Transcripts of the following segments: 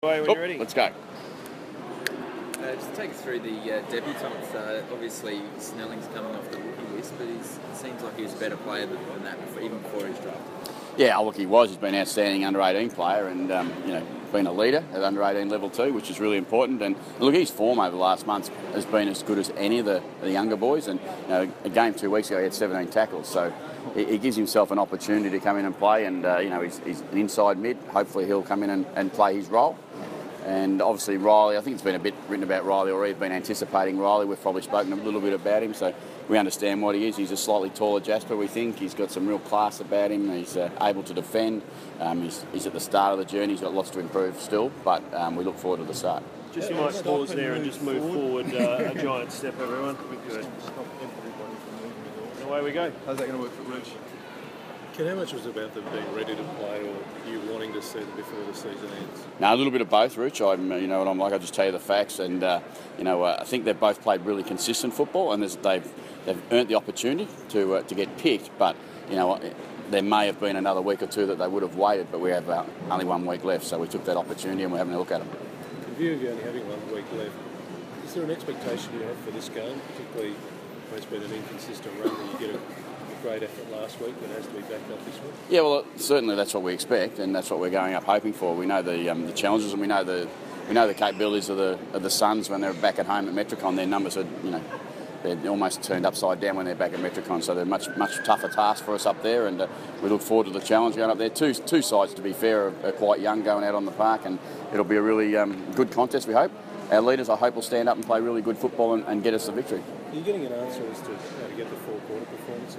When you're ready. Let's go. Just take us through the debutants. Obviously, Snelling's coming off the rookie list, but it seems like he was a better player than that even before his draft. Yeah, look, he was. He's been an outstanding under-18 player and, been a leader at under-18 level too, which is really important. And look, his form over the last months has been as good as any of the younger boys. And a game 2 weeks ago, he had 17 tackles. So he gives himself an opportunity to come in and play. And, he's an inside mid. Hopefully he'll come in and play his role. And obviously Riley, I think it's been a bit written about Riley already. We've been anticipating Riley. We've probably spoken a little bit about him, so we understand what he is. He's a slightly taller Jasper, we think. He's got some real class about him. He's able to defend. He's at the start of the journey. He's got lots to improve still, but we look forward to the start. You might pause there and just move forward a giant step, everyone. Good. And away we go. How's that going to work for Rich? Ken, how much was it about them being ready to play or you wanting to see them before the season ends? No, a little bit of both, Rich. You know what I'm like. I just tell you the facts, and I think they've both played really consistent football, and they've earned the opportunity to get picked. But there may have been another week or two that they would have waited, but we have only 1 week left, so we took that opportunity and we're having a look at them. In view of you only having 1 week left, is there an expectation you have for this game, particularly when it's been an inconsistent run, that you get a great effort last week that has to be backed up this week? Yeah, well, certainly that's what we expect, and that's what we're going up hoping for. We know the challenges, and we know the capabilities of the Suns when they're back at home at Metricon. Their numbers are, they're almost turned upside down when they're back at Metricon, so they're much tougher task for us up there, and we look forward to the challenge going up there. Two sides, to be fair, are quite young going out on the park, and it'll be a really good contest, we hope. Our leaders, I hope, will stand up and play really good football and get us the victory. Are you getting an answer as to how to get the four-quarter performance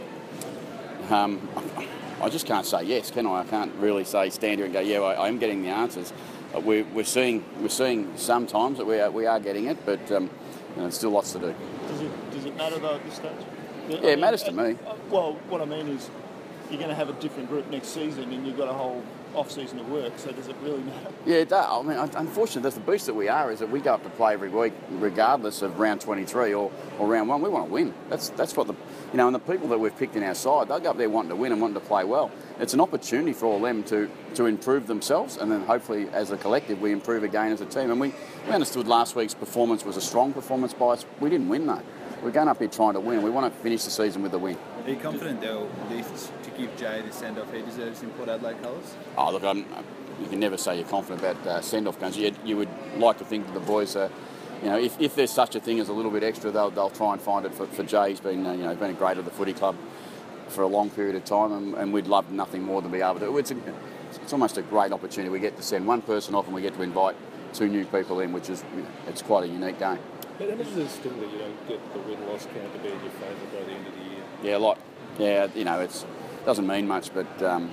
out of it? I just can't say yes, can I? I can't really say stand here and go, yeah, I am getting the answers. We're seeing sometimes that we are getting it, but there's still lots to do. Does it matter though at this stage? Yeah, it matters to me. Well, what I mean is, you're going to have a different group next season, and you've got a whole off-season of work, so does it really matter? Yeah, it does. I mean, unfortunately, that's the boost that we are, is that we go up to play every week, regardless of round 23 or round 1. We want to win. That's what and the people that we've picked in our side, they'll go up there wanting to win and wanting to play well. It's an opportunity for all them to improve themselves, and then hopefully, as a collective, we improve again as a team. And we understood last week's performance was a strong performance by us. We didn't win, though. We're going up here trying to win. We want to finish the season with a win. Are you confident they'll lift to give Jay the send-off he deserves in Port Adelaide colours? Oh, look, you can never say you're confident about send-off games. You would like to think that the boys are, if there's such a thing as a little bit extra, they'll try and find it for Jay. He's been, been a great at the footy club for a long period of time, and we'd love nothing more than be able to. It's almost a great opportunity. We get to send one person off, and we get to invite 2 new people in, which is, it's quite a unique game. How much does it sting that you don't get the win-loss count to be in your favour by the end of the year? Yeah, a lot. Yeah, it doesn't mean much, but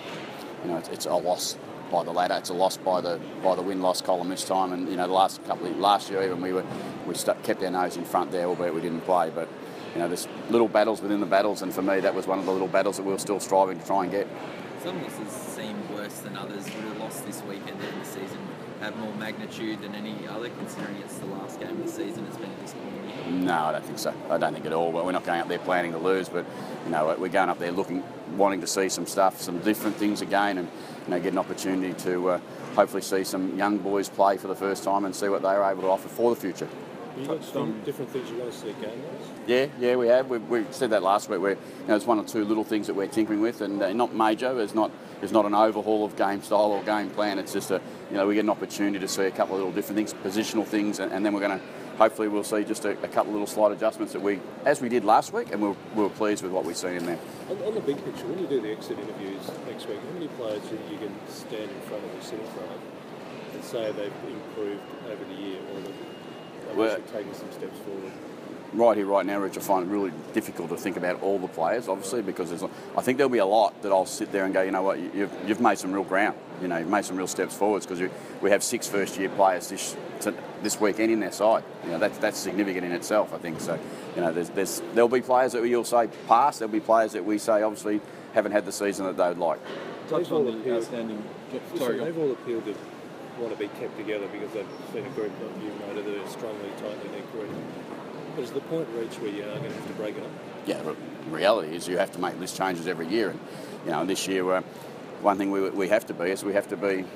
it's a loss by the ladder. It's a loss by the win-loss column this time. And last year even we kept our nose in front there, albeit we didn't play. But there's little battles within the battles, and for me that was one of the little battles that we were still striving to try and get. Some losses seem worse than others. Would a loss this weekend in the season have more magnitude than any other, considering it's the last game of the season? It's been a disappointing year. No, I don't think so. I don't think at all. But we're not going up there planning to lose, but we're going up there wanting to see some stuff, some different things again, and get an opportunity to hopefully see some young boys play for the first time and see what they're able to offer for the future. You've got some different things you want to see game-wise? Yeah, we have. We said that last week. There's 1 or 2 little things that we're tinkering with, and not major. It's not an overhaul of game style or game plan. It's just we get an opportunity to see a couple of little different things, positional things, and then we're going to hopefully we'll see just a couple of little slight adjustments that as we did last week, and we were pleased with what we've seen in there. On the big picture, when you do the exit interviews next week, how many players do you can stand in front of or sit in front of and say they've improved over the year, or they've actually taken some steps forward? Right here, right now, Rich, I find it really difficult to think about all the players, obviously, because I think there'll be a lot that I'll sit there and go, you know what, you've made some real ground, you've made some real steps forwards, because we have 6 first-year players this weekend in their side. That's significant in itself, I think. So, there'll be players that you'll say pass, there'll be players that we say obviously haven't had the season that they would like. Touch on the outstanding. They've all appealed to want to be kept together because they've seen a group of you that are strongly tight in their group. But is the point reached where you are going to have to break it up? Yeah, the reality is you have to make list changes every year, and this year one thing we have to be is we have to be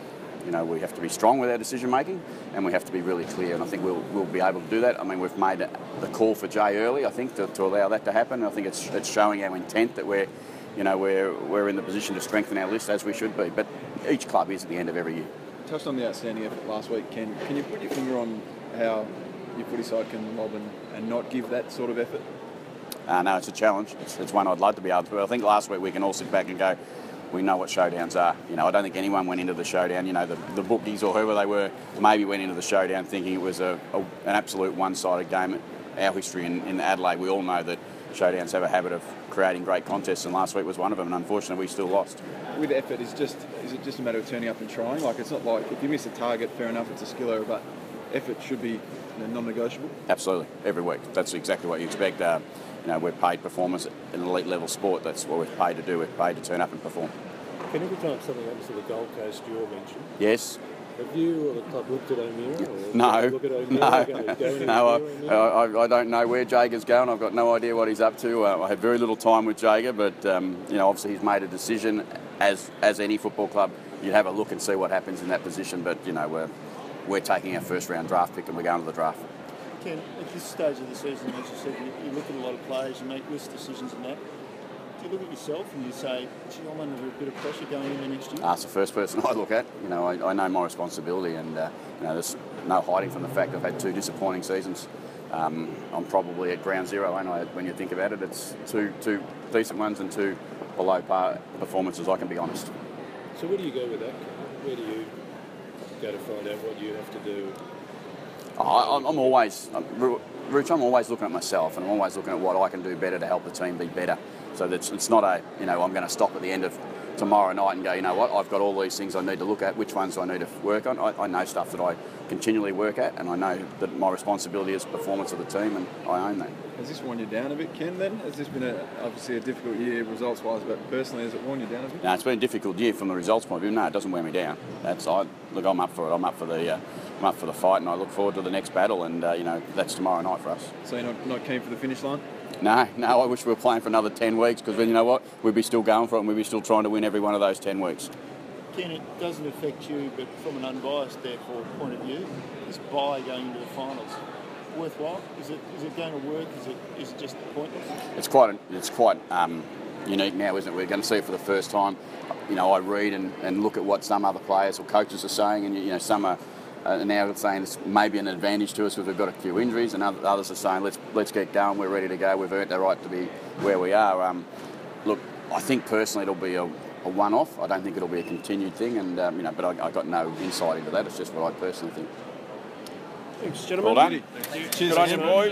You know, we have to be strong with our decision making, and we have to be really clear. And I think we'll be able to do that. I mean, we've made the call for Jay early, I think, to allow that to happen. I think it's showing our intent that we're in the position to strengthen our list as we should be. But each club is at the end of every year. Touched on the outstanding effort last week, Ken. Can you put your finger on how your footy side can lob and not give that sort of effort? No, it's a challenge. It's one I'd love to be able to. But I think last week we can all sit back and go, we know what showdowns are. You know, I don't think anyone went into the showdown. You know, the bookies or whoever they were maybe went into the showdown thinking it was an absolute one-sided game. Our history in Adelaide, we all know that showdowns have a habit of creating great contests, and last week was one of them. And unfortunately, we still lost. With effort, is it just a matter of turning up and trying? Like, it's not like if you miss a target, fair enough, it's a skill error, but effort should be non-negotiable. Absolutely, every week. That's exactly what you expect. You know, we're paid performers in an elite level sport. That's what we're paid to do. We're paid to turn up and perform. Can every time something happens to the Gold Coast, you're mentioned? Yes. Have you or the club looked at O'Meara? No, I don't know where Jager's going. I've got no idea what he's up to. I had very little time with Jager, but you know, obviously he's made a decision. As any football club, you'd have a look and see what happens in that position. But you know, we're taking our first round draft pick and we're going to the draft. Ken, at this stage of the season, as you said, you look at a lot of players, you make list decisions and that. Do you look at yourself and you say, gee, I'm under a bit of pressure going into next year? That's the first person I look at. You know, I know my responsibility, and you know, there's no hiding from the fact I've had 2 disappointing seasons. I'm probably at ground zero, ain't I? When you think about it, it's two decent ones and 2 below par performances. I can be honest. So where do you go with that? Where do you go to find out what you have to do? I'm always looking at myself, and I'm always looking at what I can do better to help the team be better. So it's not I'm going to stop at the end of tomorrow night and go, you know what, I've got all these things I need to look at, which ones do I need to work on? I know stuff that I continually work at, and I know that my responsibility is performance of the team, and I own that. Has this worn you down a bit, Ken, then? Has this been obviously a difficult year results-wise, but personally, has it worn you down a bit? No, it's been a difficult year from the results point of view. No, it doesn't wear me down. I'm up for it. I'm up for the fight, and I look forward to the next battle, and you know, that's tomorrow night for us. So you're not keen for the finish line? No, I wish we were playing for another 10 weeks, because then, you know what, we'd be still going for it, and we'd be still trying to win every one of those 10 weeks. Ken, it doesn't affect you, but from an unbiased, therefore, point of view, this bye going into the finals, worthwhile? Is it going to work? Is it just pointless? It's quite unique now, isn't it? We're going to see it for the first time. You know, I read and look at what some other players or coaches are saying, and you know, some are now saying it's maybe an advantage to us because we've got a few injuries, and others are saying let's get going, we're ready to go, we've earned our right to be where we are. Look, I think personally it'll be a one-off. I don't think it'll be a continued thing, and you know, but I got no insight into that. It's just what I personally think. Thanks, gentlemen. Well done. Thank you. Cheers. Good on you, boys.